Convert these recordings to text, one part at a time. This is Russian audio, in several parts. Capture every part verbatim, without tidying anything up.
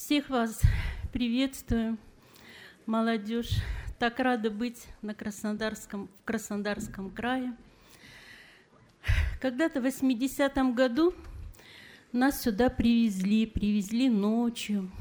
Всех вас приветствую, молодежь. Так рада быть на Краснодарском, в Краснодарском крае. Когда-то в восьмидесятом году нас сюда привезли, привезли ночью.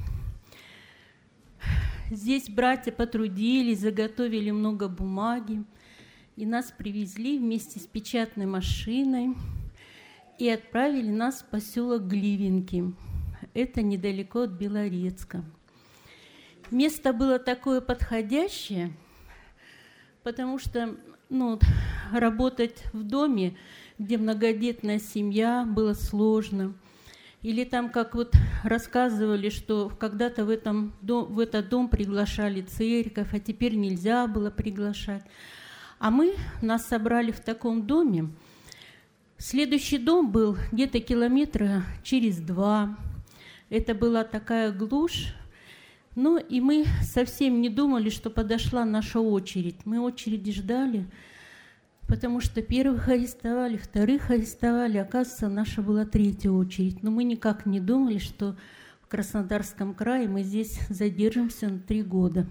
Здесь братья потрудились, заготовили много бумаги, и нас привезли вместе с печатной машиной и отправили нас в поселок Гливенки. Это недалеко от Белорецка. Место было такое подходящее, потому что ну, работать в доме, где многодетная семья, было сложно. Или там, как вот рассказывали, что когда-то в, этом дом, в этот дом приглашали церковь, а теперь нельзя было приглашать. А мы, нас собрали в таком доме. Следующий дом был где-то километра через два. Это была такая глушь. Ну и мы совсем не думали, что подошла наша очередь. Мы очереди ждали, потому что первых арестовали, вторых арестовали. Оказывается, наша была третья очередь. Но мы никак не думали, что в Краснодарском крае мы здесь задержимся на три года.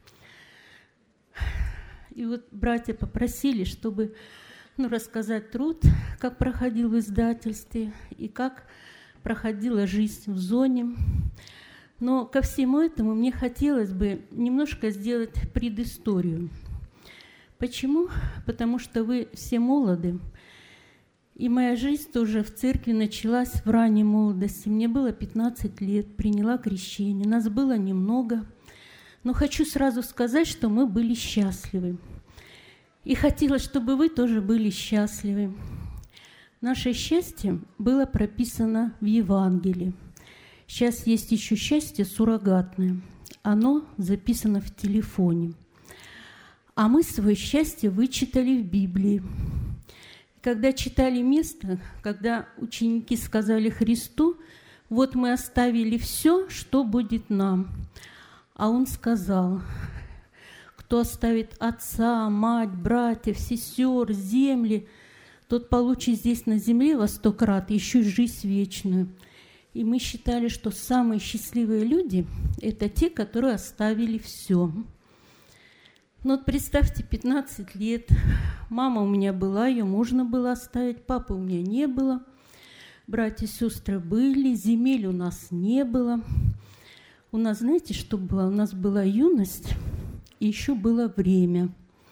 И вот братья попросили, чтобы ну, рассказать труд, как проходил в издательстве и как проходила жизнь в зоне. Но ко всему этому мне хотелось бы немножко сделать предысторию. Почему? Потому что вы все молоды, и моя жизнь тоже в церкви началась в ранней молодости. Мне было пятнадцать лет, приняла крещение, нас было немного. Но хочу сразу сказать, что мы были счастливы. И хотелось, чтобы вы тоже были счастливы. Наше счастье было прописано в Евангелии. Сейчас есть еще счастье суррогатное. Оно записано в телефоне. А мы свое счастье вычитали в Библии. Когда читали место, когда ученики сказали Христу, вот мы оставили все, что будет нам. А Он сказал, кто оставит отца, мать, братьев, сестер, земли, тот получит здесь на земле во сто крат еще жизнь вечную. И мы считали, что самые счастливые люди – это те, которые оставили все. Ну вот представьте, пятнадцать лет, мама у меня была, ее можно было оставить, папы у меня не было, братья и сестры были, земель у нас не было. У нас, знаете, что было? У нас была юность, и еще было время.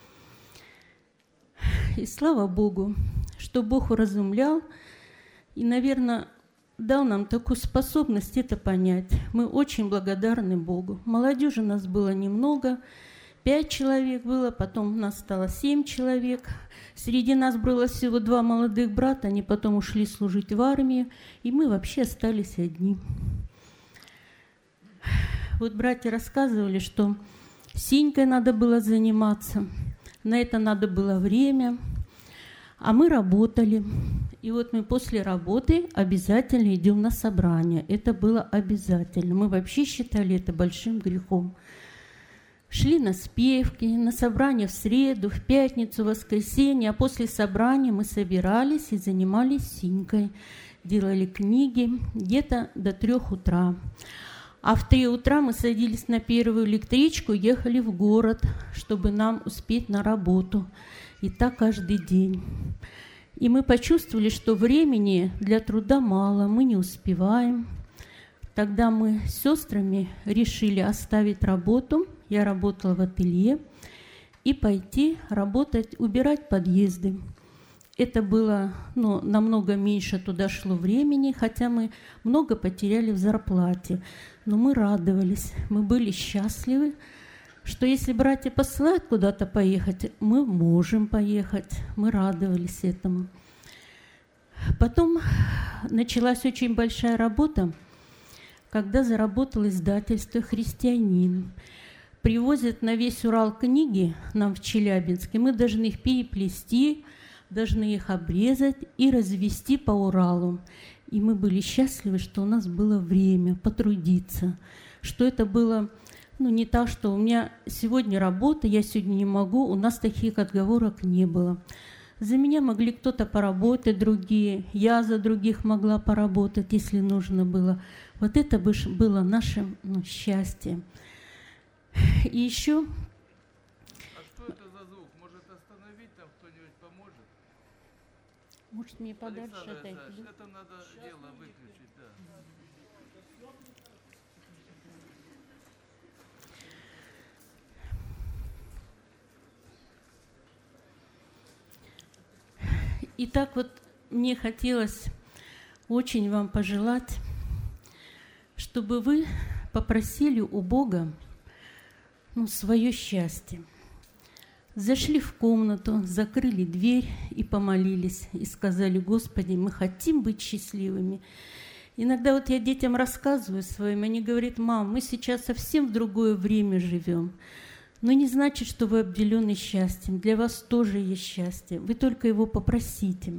И слава Богу, что Бог уразумлял и, наверное, дал нам такую способность это понять. Мы очень благодарны Богу. Молодежи у нас было немного, пять человек было, потом нас стало семь человек. Среди нас было всего два молодых брата, они потом ушли служить в армию, и мы вообще остались одни. Вот братья рассказывали, что синькой надо было заниматься, на это надо было время, а мы работали. И вот мы после работы обязательно идем на собрание. Это было обязательно. Мы вообще считали это большим грехом. Шли на спевки, на собрание в среду, в пятницу, в воскресенье, а после собрания мы собирались и занимались синькой, делали книги где-то до трех утра. А в три утра мы садились на первую электричку, ехали в город, чтобы нам успеть на работу. И так каждый день. И мы почувствовали, что времени для труда мало, мы не успеваем. Тогда мы с сестрами решили оставить работу, я работала в ателье, и пойти работать, убирать подъезды. Это было ну, намного меньше туда шло времени, хотя мы много потеряли в зарплате. Но мы радовались, мы были счастливы, что если братья посылают куда-то поехать, мы можем поехать. Мы радовались этому. Потом началась очень большая работа, когда заработало издательство «Христианин». Привозят на весь Урал книги нам в Челябинске. Мы должны их переплести, должны их обрезать и развести по Уралу. И мы были счастливы, что у нас было время потрудиться, что это было... Ну, не так, что у меня сегодня работа, я сегодня не могу, у нас таких отговорок не было. За меня могли кто-то поработать, другие. Я за других могла поработать, если нужно было. Вот это было наше ну, счастье. И еще... А что это за звук? Может, остановить там кто-нибудь поможет? Может, мне подальше отойти? Это надо дело выключить, да. И так вот мне хотелось очень вам пожелать, чтобы вы попросили у Бога ну, свое счастье. Зашли в комнату, закрыли дверь и помолились, и сказали: Господи, мы хотим быть счастливыми. Иногда вот я детям рассказываю своим, они говорят: мам, мы сейчас совсем в другое время живем. Но не значит, что вы обделены счастьем. Для вас тоже есть счастье. Вы только его попросите.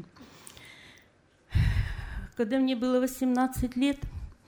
Когда мне было восемнадцать лет,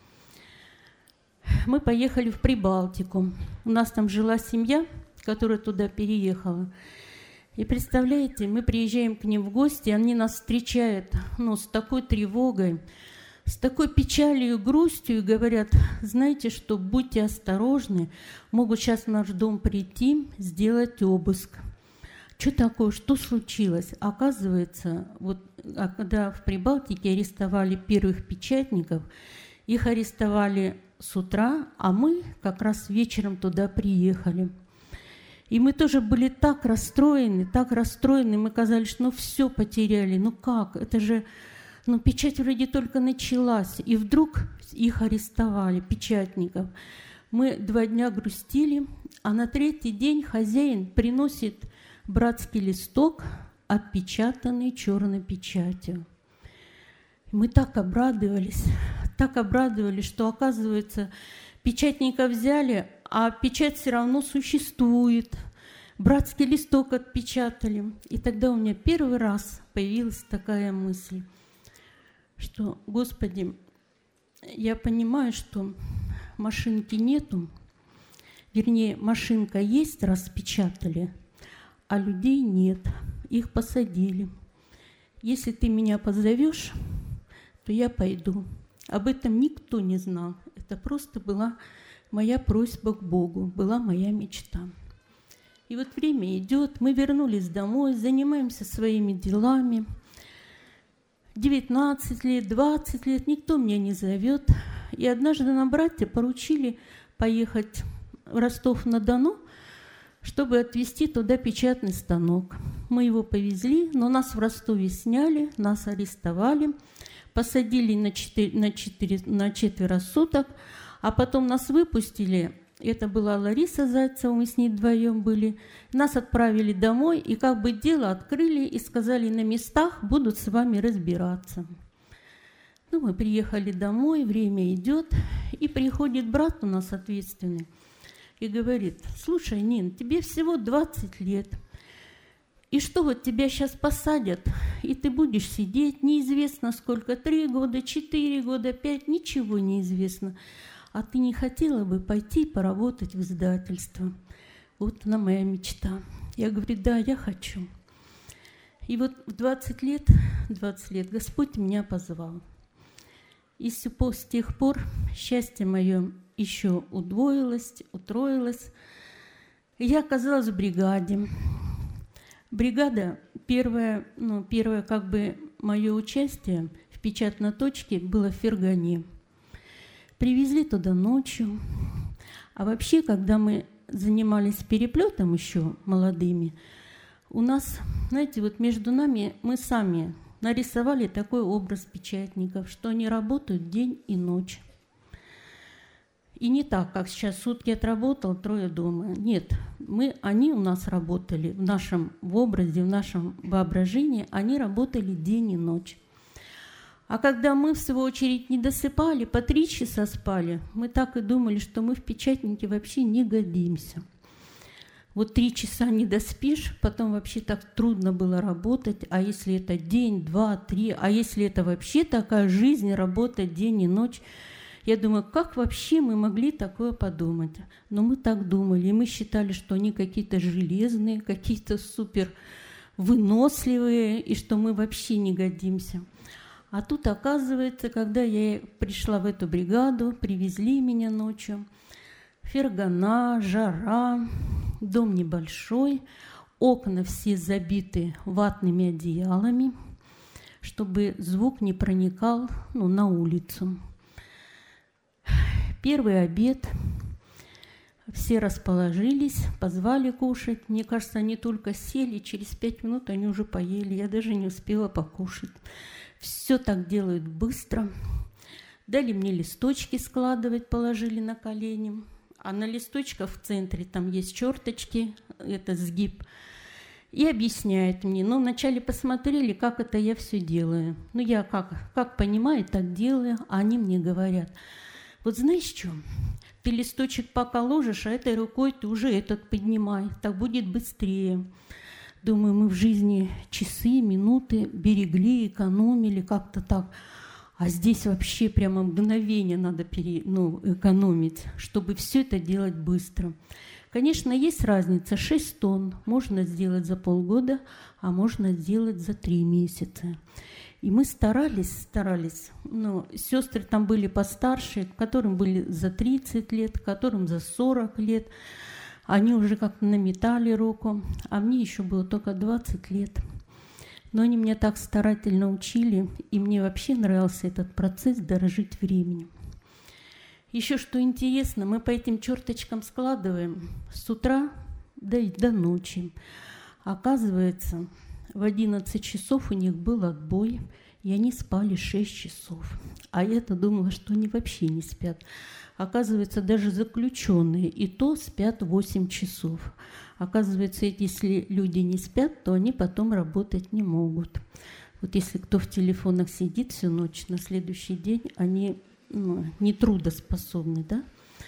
мы поехали в Прибалтику. У нас там жила семья, которая туда переехала. И представляете, мы приезжаем к ним в гости, они нас встречают ну, с такой тревогой, с такой печалью и грустью, и говорят: знаете что, будьте осторожны, могут сейчас в наш дом прийти, сделать обыск. Что такое, что случилось? Оказывается, вот когда в Прибалтике арестовали первых печатников, их арестовали с утра, а мы как раз вечером туда приехали. И мы тоже были так расстроены, так расстроены, мы казались, что ну все потеряли, ну как, это же... Но печать вроде только началась, и вдруг их арестовали, печатников. Мы два дня грустили, а на третий день хозяин приносит братский листок, отпечатанный черной печатью. Мы так обрадовались, так обрадовались, что, оказывается, печатника взяли, а печать все равно существует. Братский листок отпечатали. И тогда у меня первый раз появилась такая мысль, что, Господи, я понимаю, что машинки нету, вернее, машинка есть, распечатали, а людей нет, их посадили. Если ты меня позовешь, то я пойду. Об этом никто не знал. Это просто была моя просьба к Богу, была моя мечта. И вот время идет, мы вернулись домой, занимаемся своими делами. девятнадцать лет, двадцать лет, никто меня не зовет. И однажды нам братья поручили поехать в Ростов-на-Дону, чтобы отвезти туда печатный станок. Мы его повезли, но нас в Ростове сняли, нас арестовали, посадили на, четыре, на, четыре, на четверо суток, а потом нас выпустили. Это была Лариса Зайцева, мы с ней вдвоем были. Нас отправили домой, и как бы дело открыли, и сказали: на местах будут с вами разбираться. Ну, мы приехали домой, время идет, и приходит брат у нас ответственный и говорит: слушай, Нин, тебе всего двадцать лет, и что вот тебя сейчас посадят, и ты будешь сидеть, неизвестно сколько, три года, четыре года, пять, ничего неизвестно. А ты не хотела бы пойти поработать в издательство? Вот она моя мечта. Я говорю: да, я хочу. И вот в двадцать лет, двадцать лет Господь меня позвал. И с тех пор счастье мое еще удвоилось, утроилось. И я оказалась в бригаде. Бригада, первое, ну, первое как бы мое участие в печатной точке было в Фергане. Привезли туда ночью. А вообще, когда мы занимались переплетом еще молодыми, у нас, знаете, вот между нами мы сами нарисовали такой образ печатников, что они работают день и ночь. И не так, как сейчас сутки отработал, трое дома. Нет, мы, они у нас работали в нашем в образе, в нашем воображении, они работали день и ночь. А когда мы, в свою очередь, не досыпали, по три часа спали, мы так и думали, что мы в печатнике вообще не годимся. Вот три часа не доспишь, потом вообще так трудно было работать, а если это день, два, три, а если это вообще такая жизнь, работать день и ночь, я думаю, как вообще мы могли такое подумать? Но мы так думали, и мы считали, что они какие-то железные, какие-то супер выносливые и что мы вообще не годимся. А тут, оказывается, когда я пришла в эту бригаду, привезли меня ночью, фергана, жара, дом небольшой, окна все забиты ватными одеялами, чтобы звук не проникал, ну, на улицу. Первый обед, все расположились, позвали кушать. Мне кажется, они только сели, через пять минут они уже поели. Я даже не успела покушать. Все так делают быстро. Дали мне листочки складывать, положили на колени. А на листочках в центре там есть черточки, это сгиб. И объясняет мне. Ну, вначале посмотрели, как это я все делаю. Ну, я как, как понимаю, так делаю. А они мне говорят: вот знаешь что, ты листочек пока ложишь, а этой рукой ты уже этот поднимай, так будет быстрее. Думаю, мы в жизни часы, минуты берегли, экономили, как-то так. А здесь вообще прямо мгновение надо пере, ну, экономить, чтобы все это делать быстро. Конечно, есть разница. шесть тонн можно сделать за полгода, а можно сделать за три месяца. И мы старались, старались. Ну, сестры там были постарше, которым были за тридцать лет, которым за сорок лет. Они уже как-то наметали руку, а мне еще было только двадцать лет. Но они меня так старательно учили, и мне вообще нравился этот процесс дорожить временем. Еще что интересно, мы по этим черточкам складываем с утра до, до ночи. Оказывается, в одиннадцать часов у них был отбой, и они спали шесть часов. А я-то думала, что они вообще не спят. Оказывается, даже заключенные и то спят восемь часов. Оказывается, если люди не спят, то они потом работать не могут. Вот если кто в телефонах сидит всю ночь, на следующий день они, ну, не трудоспособны, да?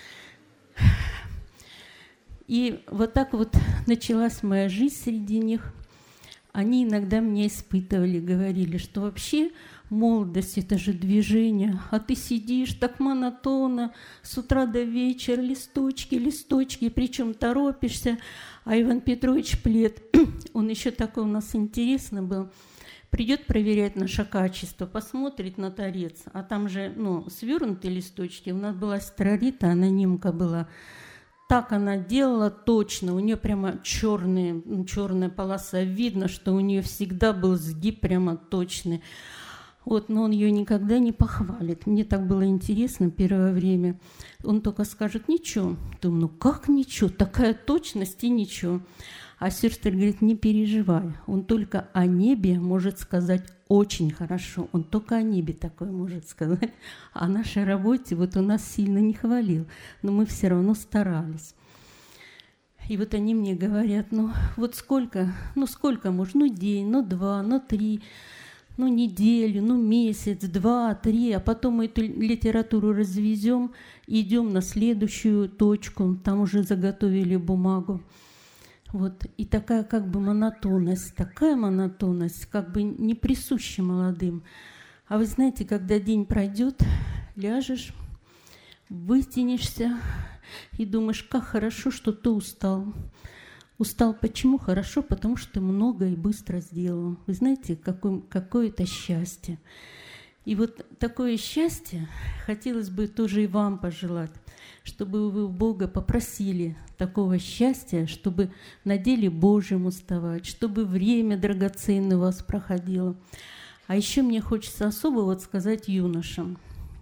И вот так вот началась моя жизнь среди них. Они иногда меня испытывали, говорили, что вообще молодость – это же движение, а ты сидишь так монотонно с утра до вечера, листочки, листочки, причем торопишься. А Иван Петрович Плет, он еще такой у нас интересный был, придет проверять наше качество, посмотрит на торец, а там же, ну, свернутые листочки. У нас была сестра Рита, анонимка была. Так она делала точно, у нее прямо черные, черная полоса, видно, что у нее всегда был сгиб прямо точный. Вот, но он ее никогда не похвалит. Мне так было интересно первое время. Он только скажет: ничего. Думаю, ну как ничего? Такая точность и ничего. А сестра говорит: не переживай. Он только о небе может сказать очень хорошо. Он только о небе такое может сказать. А о нашей работе вот у нас сильно не хвалил. Но мы все равно старались. И вот они мне говорят: ну вот сколько, ну сколько можно? Ну день, ну два, ну три, ну неделю, ну месяц, два, три. А потом мы эту литературу развезем, идем на следующую точку. Там уже заготовили бумагу. Вот. И такая как бы монотонность, такая монотонность, как бы не присуща молодым. А вы знаете, когда день пройдет, ляжешь, вытянешься и думаешь, как хорошо, что ты устал. Устал почему? Хорошо, потому что ты много и быстро сделал. Вы знаете, какое, какое это счастье. И вот такое счастье хотелось бы тоже и вам пожелать, чтобы вы у Бога попросили такого счастья, чтобы на деле Божьем уставать, чтобы время драгоценное у вас проходило. А еще мне хочется особо вот сказать юношам.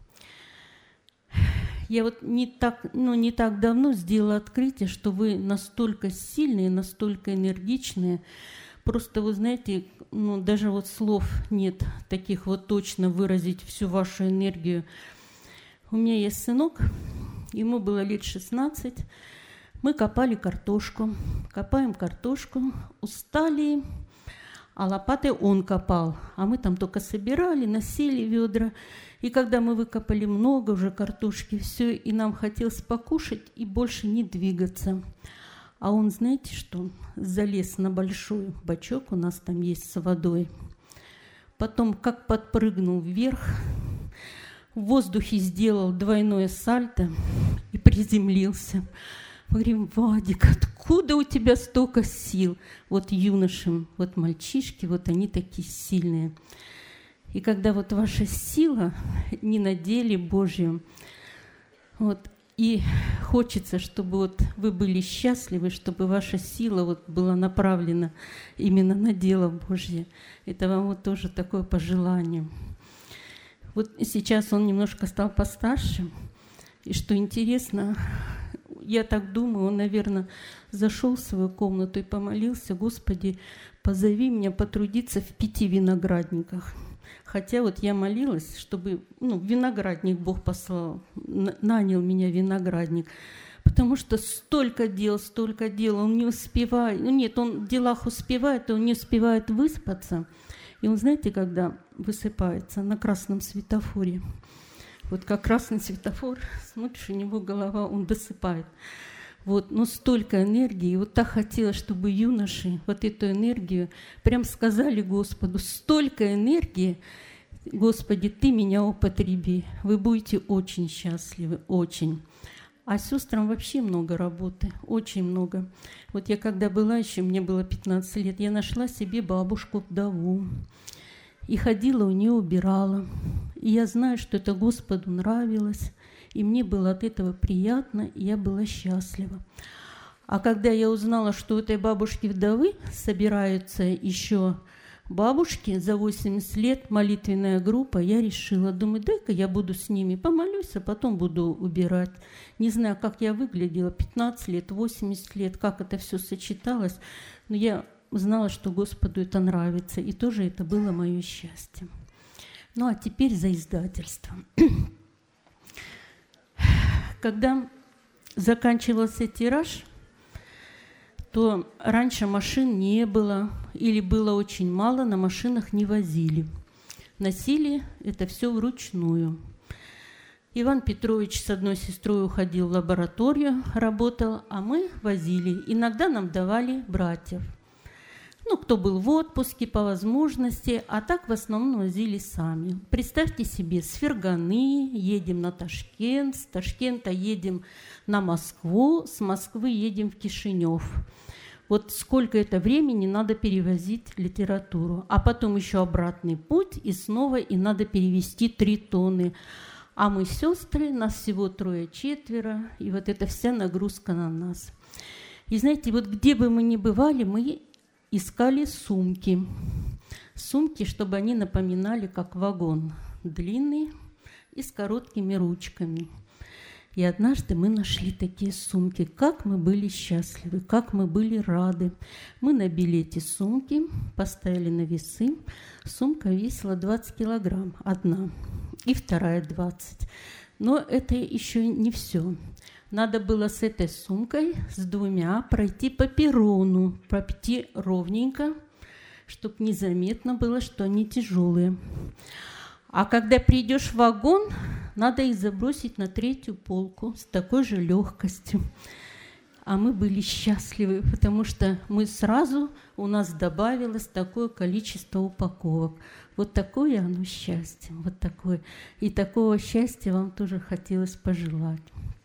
Я вот не так, ну, не так давно сделала открытие, что вы настолько сильные, настолько энергичные. Просто, вы знаете, ну, даже вот слов нет таких вот точно выразить всю вашу энергию. У меня есть сынок, ему было лет шестнадцать. Мы копали картошку, копаем картошку, устали, а лопатой он копал. А мы там только собирали, носили ведра. И когда мы выкопали много уже картошки, все, и нам хотелось покушать и больше не двигаться. А он, знаете что, залез на большой бачок, у нас там есть с водой. Потом как подпрыгнул вверх, в воздухе сделал двойное сальто и приземлился. Мы говорим: Вадик, откуда у тебя столько сил? Вот юношам, вот мальчишки, вот они такие сильные. И когда вот ваша сила не на деле Божьем, вот, и хочется, чтобы вот вы были счастливы, чтобы ваша сила вот была направлена именно на дело Божье. Это вам вот тоже такое пожелание. Вот сейчас он немножко стал постарше, и что интересно, я так думаю, он, наверное, зашел в свою комнату и помолился: Господи, позови меня потрудиться в пяти виноградниках. Хотя вот я молилась, чтобы, ну, виноградник Бог послал, нанял меня виноградник, потому что столько дел, столько дел, он не успевает, ну нет, он в делах успевает, он не успевает выспаться. И он, знаете, когда высыпается на красном светофоре, вот как красный светофор, смотришь, у него голова, он досыпает. Вот, но столько энергии, и вот так хотелось, чтобы юноши вот эту энергию прям сказали Господу: столько энергии, Господи, Ты меня употреби, вы будете очень счастливы, очень. А сестрам вообще много работы, очень много. Вот я когда была еще, мне было пятнадцать лет, я нашла себе бабушку-вдову и ходила у нее, убирала. И я знаю, что это Господу нравилось. И мне было от этого приятно, и я была счастлива. А когда я узнала, что у этой бабушки-вдовы собираются еще бабушки за восемьдесят лет, молитвенная группа, я решила, думаю, дай-ка я буду с ними, помолюсь, а потом буду убирать. Не знаю, как я выглядела, пятнадцать лет, восемьдесят лет, как это все сочеталось, но я знала, что Господу это нравится, и тоже это было мое счастье. Ну, а теперь за издательство. Когда заканчивался тираж, то раньше машин не было или было очень мало, на машинах не возили. Носили это все вручную. Иван Петрович с одной сестрой уходил в лабораторию, работал, а мы возили. Иногда нам давали братьев. Ну, кто был в отпуске по возможности, а так в основном возили сами. Представьте себе, с Ферганы едем на Ташкент, с Ташкента едем на Москву, с Москвы едем в Кишинев. Вот сколько это времени надо перевозить литературу. А потом еще обратный путь, и снова и надо перевезти три тонны. А мы сестры, нас всего трое-четверо, и вот эта вся нагрузка на нас. И знаете, вот где бы мы ни бывали, мы искали сумки. Сумки, чтобы они напоминали как вагон. Длинный и с короткими ручками. И однажды мы нашли такие сумки. Как мы были счастливы, как мы были рады. Мы набили эти сумки, поставили на весы. Сумка весила двадцать килограмм, одна, и вторая двадцать. Но это еще не все. Надо было с этой сумкой, с двумя, пройти по перрону, пройти ровненько, чтобы незаметно было, что они тяжелые. А когда придешь в вагон, надо их забросить на третью полку с такой же легкостью. А мы были счастливы, потому что мы сразу, у нас добавилось такое количество упаковок. Вот такое оно счастье, вот такое. И такого счастья вам тоже хотелось пожелать.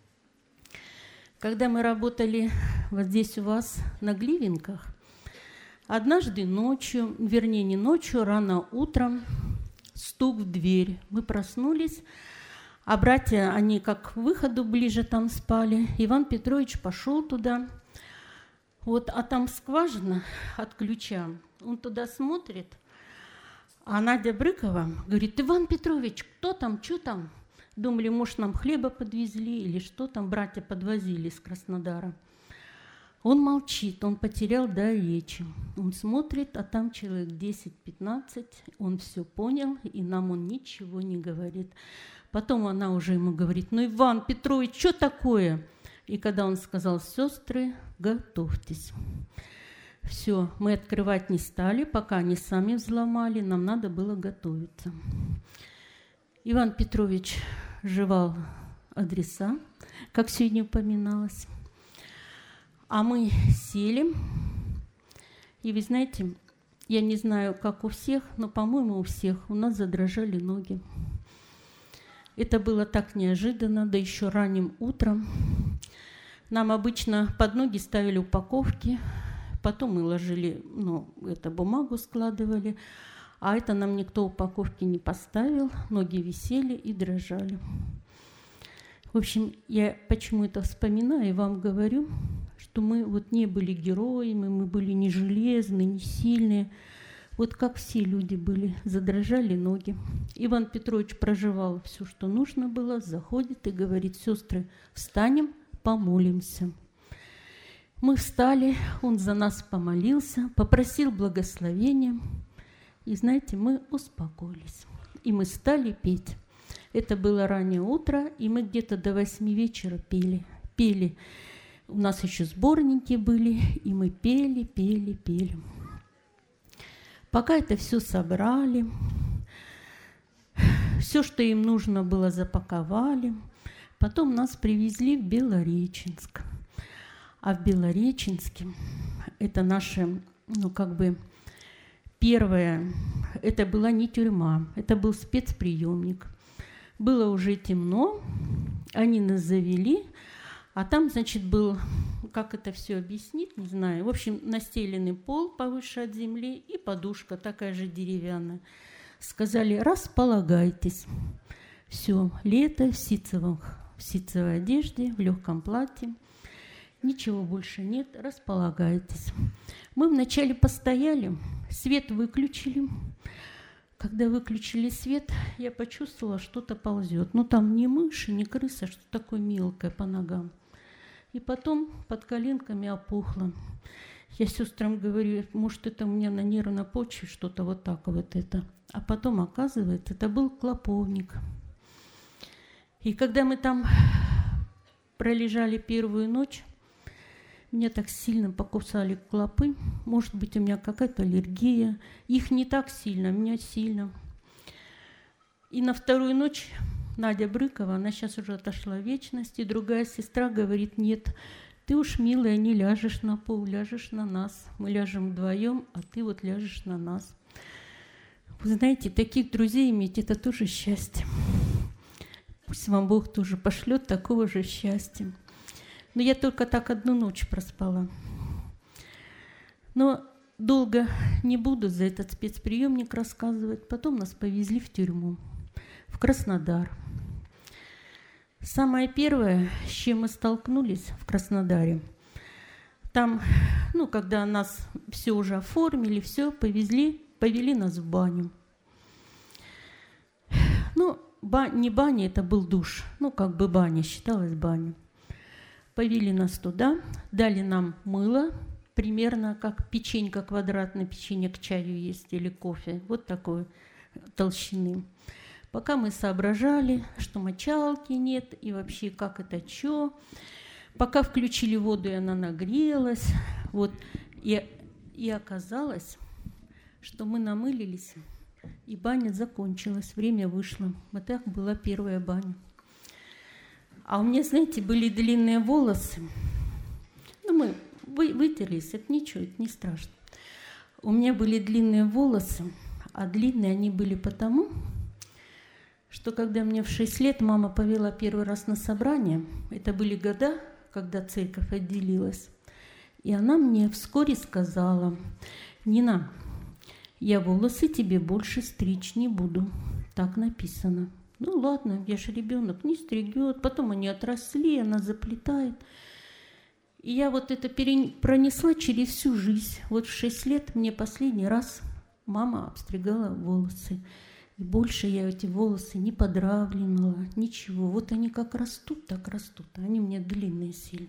Когда мы работали вот здесь у вас на Гливенках, однажды ночью, вернее не ночью, рано утром, стук в дверь. Мы проснулись, а братья, они как к выходу ближе там спали. Иван Петрович пошел туда, вот, а там скважина от ключа. Он туда смотрит, а Надя Брыкова говорит: Иван Петрович, кто там, что там? Думали, может, нам хлеба подвезли или что там, братья подвозили из Краснодара. Он молчит, он потерял дар речи. Он смотрит, а там человек десять-пятнадцать, он все понял, и нам он ничего не говорит. Потом она уже ему говорит: ну, Иван Петрович, что такое? И когда он сказал: сестры, готовьтесь. Все, мы открывать не стали, пока они сами взломали, нам надо было готовиться. Иван Петрович жевал адреса, как сегодня упоминалось. А мы сели, и вы знаете, я не знаю, как у всех, но, по-моему, у всех у нас задрожали ноги. Это было так неожиданно, да еще ранним утром. Нам обычно под ноги ставили упаковки, потом мы ложили, ну, это бумагу складывали, а это нам никто упаковки не поставил, ноги висели и дрожали. В общем, я почему это вспоминаю и вам говорю, что мы вот не были героями, мы были не железные, не сильные. Вот как все люди были, задрожали ноги. Иван Петрович проживал все, что нужно было, заходит и говорит: сестры, встанем, помолимся. Мы встали, он за нас помолился, попросил благословения. И знаете, мы успокоились. И мы стали петь. Это было раннее утро, и мы где-то до восьми вечера пели. Пели. У нас еще сборники были, и мы пели, пели, пели. Пока это все собрали, все, что им нужно было, запаковали. Потом нас привезли в Белореченск. А в Белореченске это наше, ну как бы первое, это была не тюрьма, это был спецприемник. Было уже темно, они нас завели, а там, значит, был, как это все объяснить, не знаю, в общем, настеленный пол повыше от земли и подушка такая же деревянная. Сказали: располагайтесь. Все, лето в ситцевом, в ситцевой одежде, в легком платье. Ничего больше нет, располагайтесь. Мы вначале постояли, свет выключили. Когда выключили свет, я почувствовала, что-то ползет. Ну, там не мышь, не крыса, что такое мелкое по ногам. И потом под коленками опухло. Я сестрам говорю: может, это у меня на нервной почве что-то вот так вот это. А потом, оказывается, это был клоповник. И когда мы там пролежали первую ночь, меня так сильно покусали клопы. Может быть, у меня какая-то аллергия. Их не так сильно, меня сильно. И на вторую ночь Надя Брыкова, она сейчас уже отошла в вечность, и другая сестра говорит: нет, ты уж, милая, не ляжешь на пол, ляжешь на нас. Мы ляжем вдвоем, а ты вот ляжешь на нас. Вы знаете, таких друзей иметь — это тоже счастье. Пусть вам Бог тоже пошлет такого же счастья. Но я только так одну ночь проспала. Но долго не буду за этот спецприемник рассказывать. Потом нас повезли в тюрьму, в Краснодар. Самое первое, с чем мы столкнулись в Краснодаре, там, ну, когда нас все уже оформили, все, повезли, повели нас в баню. Ну, ба- не баня, это был душ. Ну, как бы баня, считалась баня. Повели нас туда, дали нам мыло, примерно как печенька квадратная, печенье к чаю есть или кофе, вот такой толщины. Пока мы соображали, что мочалки нет и вообще как это чё. Пока включили воду, и она нагрелась. Вот. И, и оказалось, что мы намылились, и баня закончилась, время вышло. Вот так была первая баня. А у меня, знаете, были длинные волосы. Ну, мы вы, вытерлись, это ничего, это не страшно. У меня были длинные волосы, а длинные они были потому, что когда мне в шесть лет мама повела первый раз на собрание, это были года, когда церковь отделилась, и она мне вскоре сказала: Нина, я волосы тебе больше стричь не буду. Так написано. Ну ладно, я же ребенок, не стригет. Потом они отросли, она заплетает. И я вот это перен... пронесла через всю жизнь. Вот в шесть лет мне последний раз мама обстригала волосы. И больше я эти волосы не подравнивала, ничего. Вот они как растут, так растут. Они у меня длинные сильно.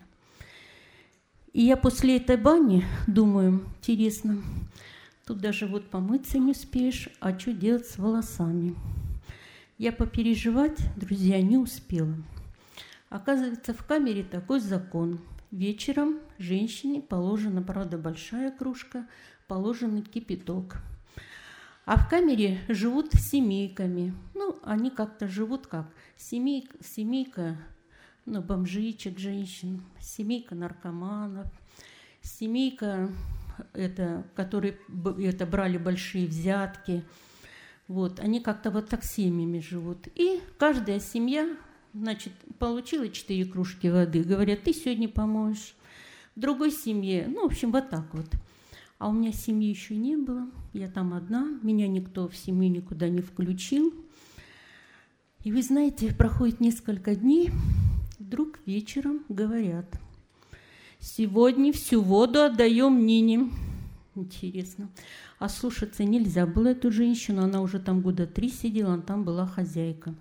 И я после этой бани думаю: интересно, тут даже вот помыться не успеешь, а что делать с волосами? Я попереживать, друзья, не успела. Оказывается, в камере такой закон. Вечером женщине положена, правда, большая кружка, положен кипяток. А в камере живут семейками. Ну, они как-то живут как? Семейка, семейка ну, бомжичек, женщин, семейка наркоманов, семейка, это, которые это, брали большие взятки. Вот, они как-то вот так семьями живут. И каждая семья Значит, получила четыре кружки воды. Говорят, ты сегодня помоешь. В другой семье, ну, в общем, вот так вот. А у меня семьи еще не было. Я там одна. Меня никто в семью никуда не включил. И вы знаете, проходит несколько дней. Вдруг вечером говорят, сегодня всю воду отдаем Нине. Интересно. А слушаться нельзя было эту женщину. Она уже там года три сидела, она там была хозяйка.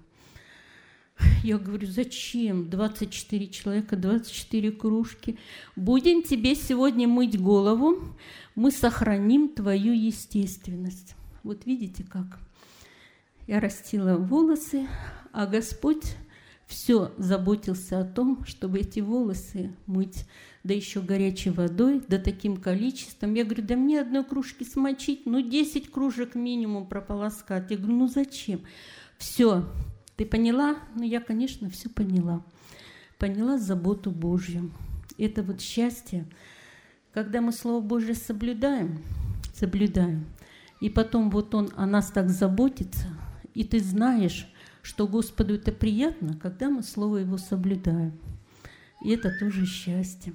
Я говорю, зачем? двадцать четыре человека, двадцать четыре кружки. Будем тебе сегодня мыть голову, мы сохраним твою естественность. Вот видите как? Я растила волосы, а Господь все заботился о том, чтобы эти волосы мыть, да еще горячей водой, да таким количеством. Я говорю, да мне одной кружки смочить, ну десять кружек минимум прополоскать. Я говорю, ну зачем? Все. Ты поняла? Ну, я, конечно, все поняла. Поняла заботу Божью. Это вот счастье, когда мы Слово Божье соблюдаем, соблюдаем, и потом вот Он о нас так заботится, и ты знаешь, что Господу это приятно, когда мы Слово Его соблюдаем. И это тоже счастье.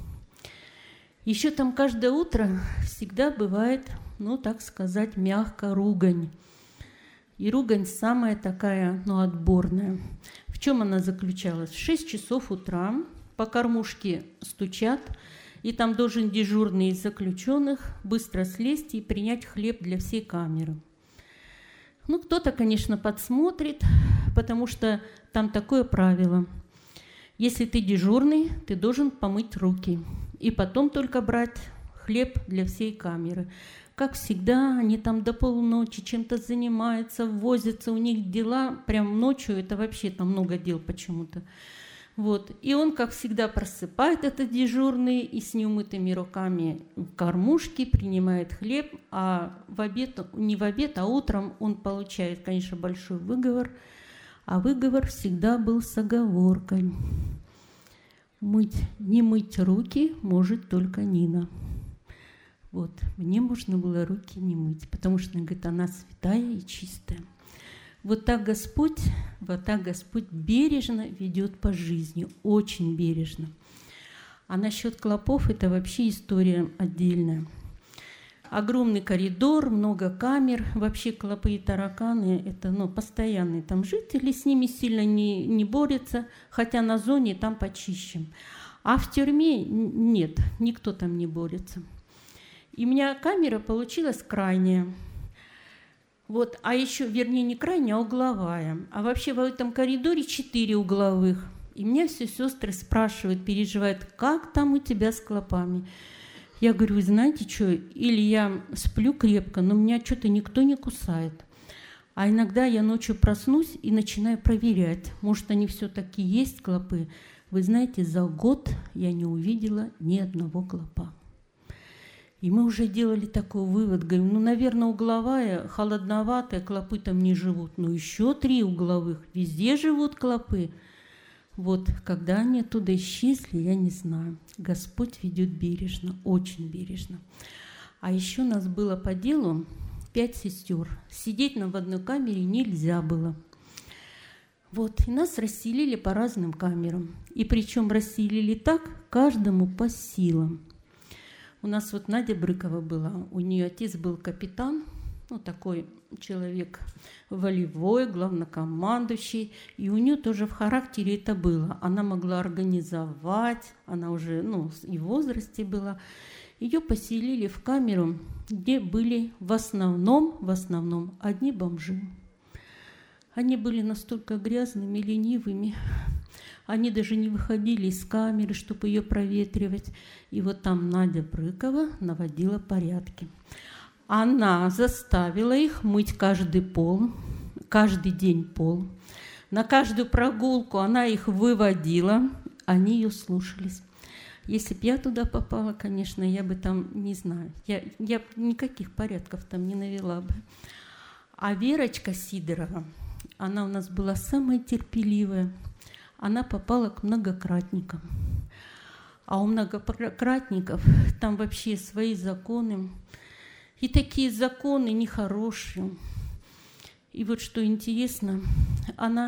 Еще там каждое утро всегда бывает, ну, так сказать, мягко ругань. И ругань самая такая, ну, отборная. В чем она заключалась? В шесть часов утра по кормушке стучат, и там должен дежурный из заключенных быстро слезть и принять хлеб для всей камеры. Ну, кто-то, конечно, подсмотрит, потому что там такое правило. Если ты дежурный, ты должен помыть руки, и потом только брать хлеб для всей камеры. Как всегда, они там до полуночи чем-то занимаются, возятся, у них дела прям ночью, это вообще там много дел почему-то. Вот. И он, как всегда, просыпает этот дежурный и с неумытыми руками в кормушке принимает хлеб, а в обед, не в обед, а утром он получает, конечно, большой выговор, а выговор всегда был с оговоркой. Мыть, не мыть руки может только Нина. Вот, мне можно было руки не мыть, потому что, говорит, она святая и чистая. Вот так Господь, вот так Господь бережно ведет по жизни, очень бережно. А насчет клопов это вообще история отдельная. Огромный коридор, много камер. Вообще клопы и тараканы – это ну, постоянные там жители, с ними сильно не, не борются, хотя на зоне там почище. А в тюрьме нет, никто там не борется. И у меня камера получилась крайняя. Вот, а еще, вернее, не крайняя, а угловая. А вообще в этом коридоре четыре угловых. И меня все сестры спрашивают, переживают, как там у тебя с клопами. Я говорю, знаете что, или я сплю крепко, но меня что-то никто не кусает. А иногда я ночью проснусь и начинаю проверять, может, они все-таки есть клопы. Вы знаете, за год я не увидела ни одного клопа. И мы уже делали такой вывод, говорим, ну, наверное, угловая, холодноватая, клопы там не живут. Но еще три угловых, везде живут клопы. Вот, когда они оттуда исчезли, я не знаю. Господь ведет бережно, очень бережно. А еще у нас было по делу пять сестер. Сидеть нам в одной камере нельзя было. Вот, и нас расселили по разным камерам. И причем расселили так, каждому по силам. У нас вот Надя Брыкова была, у нее отец был капитан, ну, такой человек волевой, главнокомандующий, и у нее тоже в характере это было. Она могла организовать, она уже, ну, и в возрасте была. Ее поселили в камеру, где были в основном, в основном одни бомжи. Они были настолько грязными, ленивыми. Они даже не выходили из камеры, чтобы ее проветривать. И вот там Надя Брыкова наводила порядки. Она заставила их мыть каждый пол, каждый день пол. На каждую прогулку она их выводила, они ее слушались. Если бы я туда попала, конечно, я бы там, не знаю, я, я никаких порядков там не навела бы. А Верочка Сидорова, она у нас была самая терпеливая. Она попала к многократникам. А у многократников там вообще свои законы. И такие законы нехорошие. И вот что интересно, она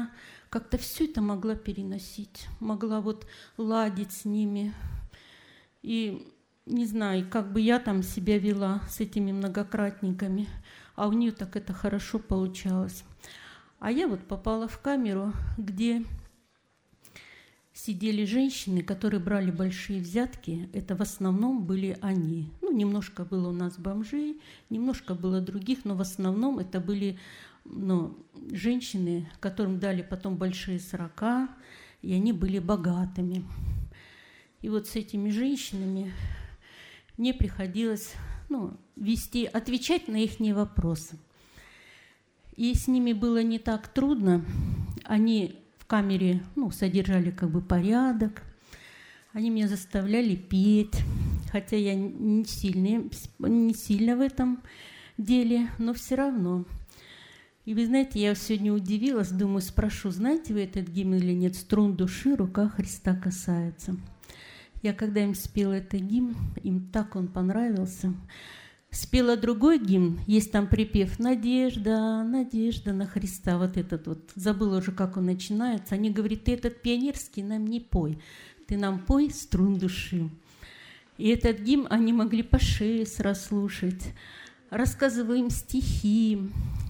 как-то все это могла переносить, могла вот ладить с ними. И не знаю, как бы я там себя вела с этими многократниками, а у нее так это хорошо получалось. А я вот попала в камеру, где сидели женщины, которые брали большие взятки. Это в основном были они. Ну, немножко было у нас бомжей, немножко было других, но в основном это были, ну, женщины, которым дали потом большие срока, и они были богатыми. И вот с этими женщинами мне приходилось, ну, вести, отвечать на их вопросы. И с ними было не так трудно. Они в камере, ну, содержали как бы порядок. Они меня заставляли петь, хотя я не сильно, не сильно в этом деле, но все равно. И вы знаете, я сегодня удивилась, думаю, спрошу, знаете вы этот гимн или нет? «Струн души, рука Христа касается». Я когда им спела этот гимн, им так он понравился. Спела другой гимн, есть там припев «Надежда, надежда на Христа». Вот этот вот, забыла уже, как он начинается. Они говорят, ты этот пионерский нам не пой, ты нам пой «Струн души». И этот гимн они могли по шесть раз слушать. Рассказываем стихи.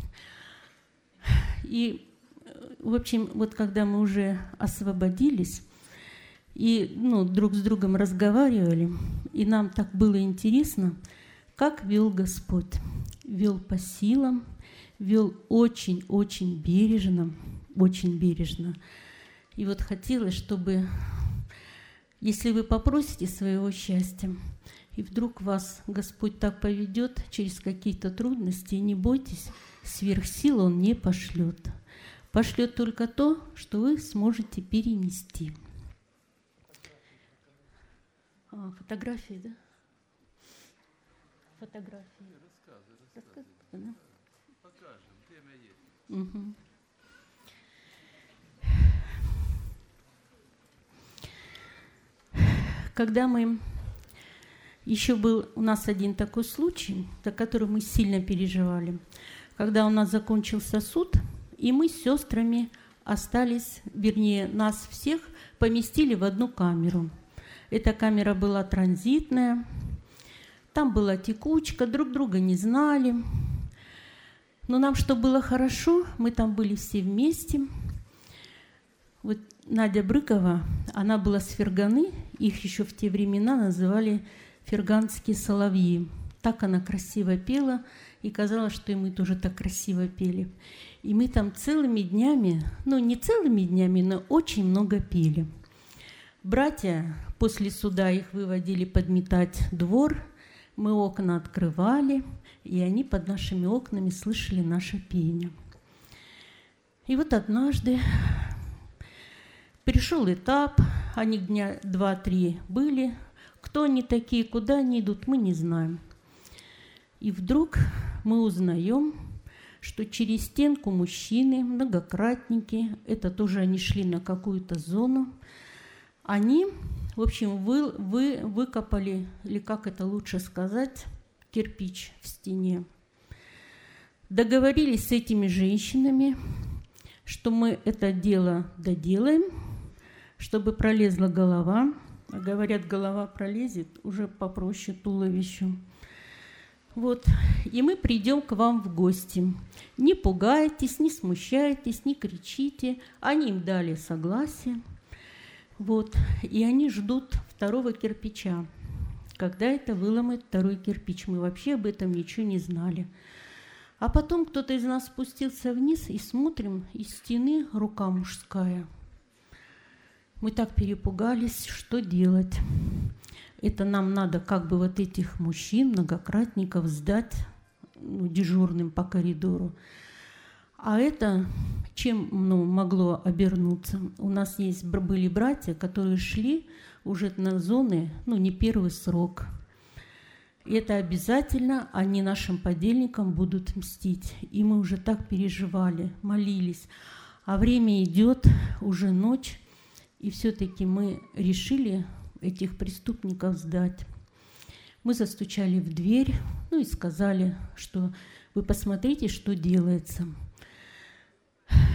И, в общем, вот когда мы уже освободились, и ну, друг с другом разговаривали, и нам так было интересно, как вел Господь. Вел по силам, вел очень-очень бережно, очень бережно. И вот хотелось, чтобы, если вы попросите своего счастья, и вдруг вас Господь так поведет через какие-то трудности, не бойтесь, сверх сил Он не пошлет. Пошлет только то, что вы сможете перенести. А, фотографии, да? Фотографии. Рассказывай, Рассказывай, рассказывай. да? Покажем, время есть. Угу. Когда мы... Еще был у нас один такой случай, за который мы сильно переживали. Когда у нас закончился суд, и мы с сестрами остались, вернее, нас всех поместили в одну камеру. Эта камера была транзитная, там была текучка, друг друга не знали. Но нам, что было хорошо, мы там были все вместе. Вот Надя Брыкова, она была с Ферганы, их еще в те времена называли ферганские соловьи. Так она красиво пела, и казалось, что и мы тоже так красиво пели. И мы там целыми днями, ну не целыми днями, но очень много пели. Братья после суда их выводили подметать двор, мы окна открывали, и они под нашими окнами слышали наше пение. И вот однажды пришел этап, они дня два-три были. Кто они такие, куда они идут, мы не знаем. И вдруг мы узнаем, что через стенку мужчины, многократники, это тоже они шли на какую-то зону, они, в общем, вы, вы, выкопали, или как это лучше сказать, кирпич в стене. Договорились с этими женщинами, что мы это дело доделаем, чтобы пролезла голова. А говорят, голова пролезет уже попроще туловищу. Вот. И мы придем к вам в гости. Не пугайтесь, не смущайтесь, не кричите. Они им дали согласие. Вот. И они ждут второго кирпича. Когда это выломает второй кирпич? Мы вообще об этом ничего не знали. А потом кто-то из нас спустился вниз, и смотрим, из стены рука мужская. Мы так перепугались, что делать. Это нам надо как бы вот этих мужчин, многократников, сдать ну, дежурным по коридору. А это чем ну, могло обернуться? У нас есть, были братья, которые шли уже на зоны, ну не первый срок. И это обязательно они нашим подельникам будут мстить. И мы уже так переживали, молились. А время идет, уже ночь. И все-таки мы решили этих преступников сдать. Мы застучали в дверь, ну и сказали, что вы посмотрите, что делается.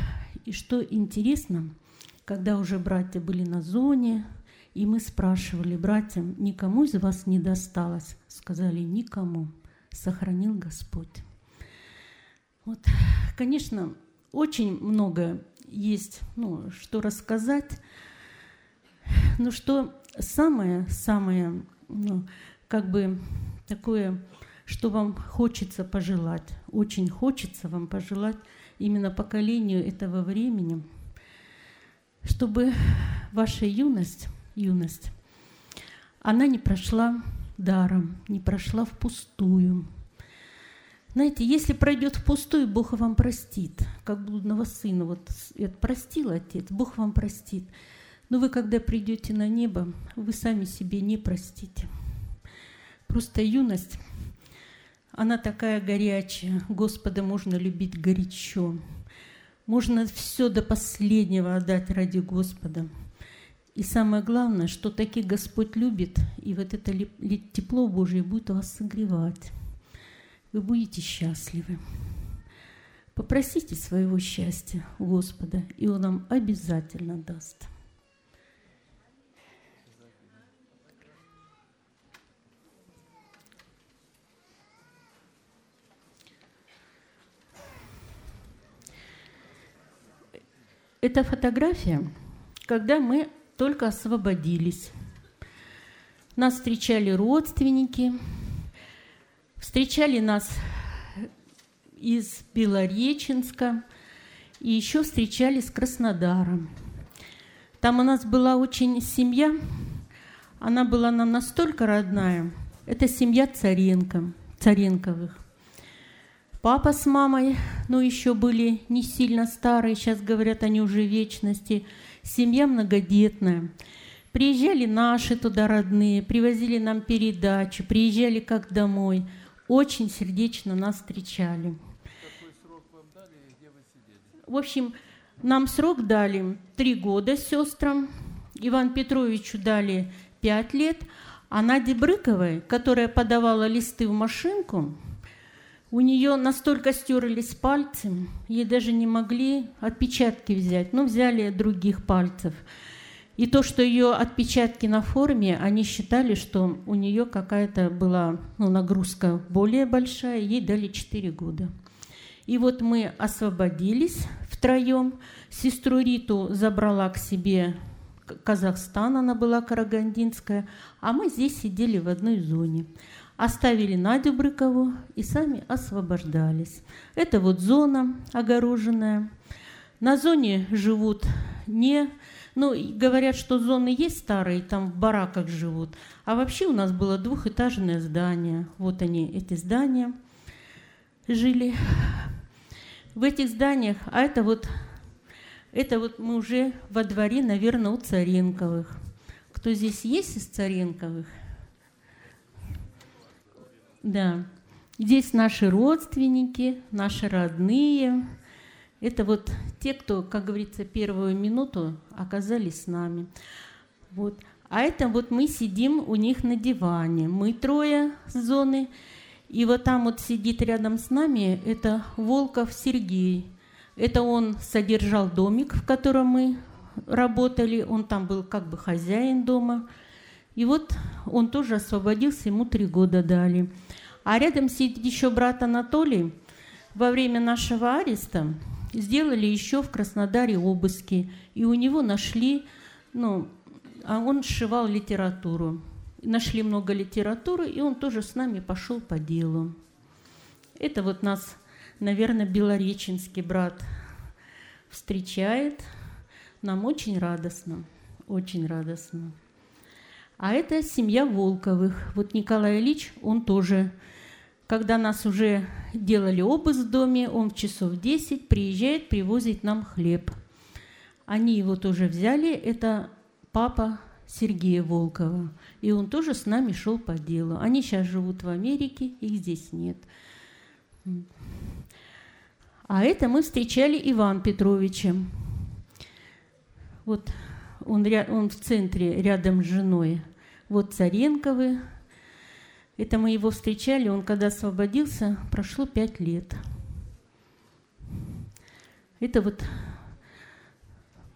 И что интересно, когда уже братья были на зоне, и мы спрашивали братьям, никому из вас не досталось? Сказали, никому. Сохранил Господь. Вот, конечно, очень много есть, ну, что рассказать, но что самое-самое, ну, как бы такое, что вам хочется пожелать, очень хочется вам пожелать именно поколению этого времени, чтобы ваша юность, юность, она не прошла даром, не прошла впустую. Знаете, если пройдет впустую, Бог вам простит, как блудного сына. Вот простил Отец, Бог вам простит. Но вы, когда придете на небо, вы сами себе не простите. Просто юность, она такая горячая. Господа можно любить горячо. Можно все до последнего отдать ради Господа. И самое главное, что таки Господь любит, и вот это тепло Божие будет вас согревать. Вы будете счастливы. Попросите своего счастья у Господа, и Он нам обязательно даст. Это фотография, когда мы только освободились. Нас встречали родственники, встречали нас из Белореченска и еще встречали с Краснодара. Там у нас была очень семья, она была нам настолько родная. Это семья Царенко, Царенковых. Папа с мамой, ну, еще были не сильно старые, сейчас говорят, они уже в вечности. Семья многодетная. Приезжали наши туда родные, привозили нам передачи, приезжали как домой. Очень сердечно нас встречали. Какой срок вам дали и где вы сидели? В общем, нам срок дали три года сестрам, Ивану Петровичу дали пять лет, а Наде Брыковой, которая подавала листы в машинку, у нее настолько стерлись пальцы, ей даже не могли отпечатки взять, но взяли других пальцев. И то, что ее отпечатки на форме, они считали, что у нее какая-то была, ну, нагрузка более большая, ей дали четыре года. И вот мы освободились втроем. Сестру Риту забрала к себе Казахстан, она была карагандинская, а мы здесь сидели в одной зоне. Оставили Надю Брыкову и сами освобождались. Это вот зона огороженная. На зоне живут не... Ну, говорят, что зоны есть старые, там в бараках живут. А вообще у нас было двухэтажное здание. Вот они, эти здания, жили. В этих зданиях, а это вот, это вот мы уже во дворе, наверное, у Царенковых. Кто здесь есть из Царенковых? Да. Здесь наши родственники, наши родные. Это вот те, кто, как говорится, первую минуту оказались с нами. Вот. А это вот мы сидим у них на диване. Мы трое с зоны. И вот там вот сидит рядом с нами, это Волков Сергей. Это он содержал домик, в котором мы работали. Он там был как бы хозяин дома. И вот он тоже освободился, ему три года дали. А рядом сидит еще брат Анатолий. Во время нашего ареста сделали еще в Краснодаре обыски. И у него нашли, ну, а он сшивал литературу. Нашли много литературы, и он тоже с нами пошел по делу. Это вот нас, наверное, белореченский брат встречает. Нам очень радостно, очень радостно. А это семья Волковых. Вот Николай Ильич, он тоже, когда нас уже делали обыск в доме, он в часов десять приезжает, привозит нам хлеб. Они его тоже взяли, это папа Сергея Волкова. И он тоже с нами шел по делу. Они сейчас живут в Америке, их здесь нет. А это мы встречали Ивана Петровича. Вот он, он в центре, рядом с женой. Вот Царенковы. Это мы его встречали, он когда освободился, прошло пять лет. Это вот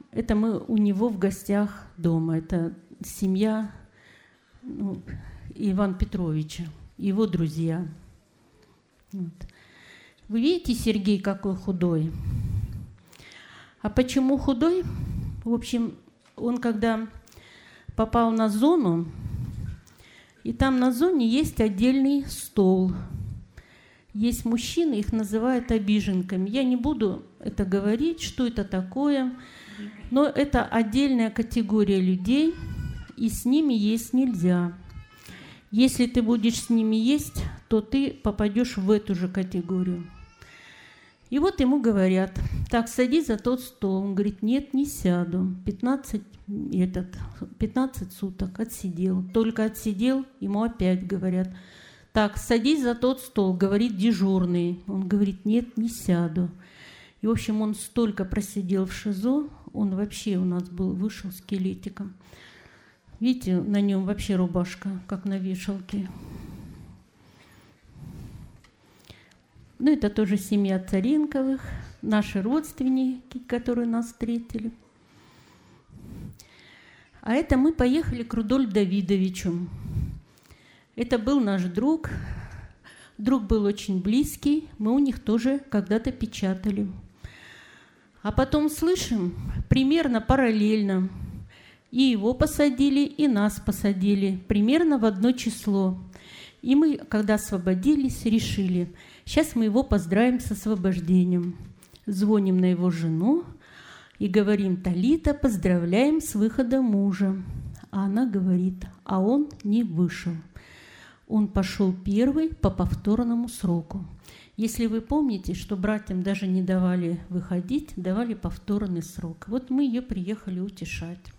это мы у него в гостях дома. Это семья ну, Ивана Петровича, его друзья. Вот. Вы видите, Сергей какой худой? А почему худой? В общем, он когда попал на зону, и там на зоне есть отдельный стол. Есть мужчины, их называют обиженками. Я не буду это говорить, что это такое, но это отдельная категория людей, и с ними есть нельзя. Если ты будешь с ними есть, то ты попадешь в эту же категорию. И вот ему говорят: так, садись за тот стол. Он говорит: нет, не сяду. пятнадцать, этот, пятнадцать суток отсидел. Только отсидел, ему опять говорят: так, садись за тот стол, говорит дежурный. Он говорит: нет, не сяду. И, в общем, он столько просидел в ШИЗО, он вообще у нас был, вышел скелетиком. Видите, на нем вообще рубашка, как на вешалке. Ну, это тоже семья Царенковых, наши родственники, которые нас встретили. А это мы поехали к Рудольфу Давидовичу. Это был наш друг. Друг был очень близкий. Мы у них тоже когда-то печатали. А потом слышим, примерно параллельно, и его посадили, и нас посадили, примерно в одно число. И мы, когда освободились, решили, сейчас мы его поздравим с освобождением. Звоним на его жену и говорим: Талита, поздравляем с выходом мужа. А она говорит: а он не вышел. Он пошел первый по повторному сроку. Если вы помните, что братьям даже не давали выходить, давали повторный срок. Вот мы ее приехали утешать.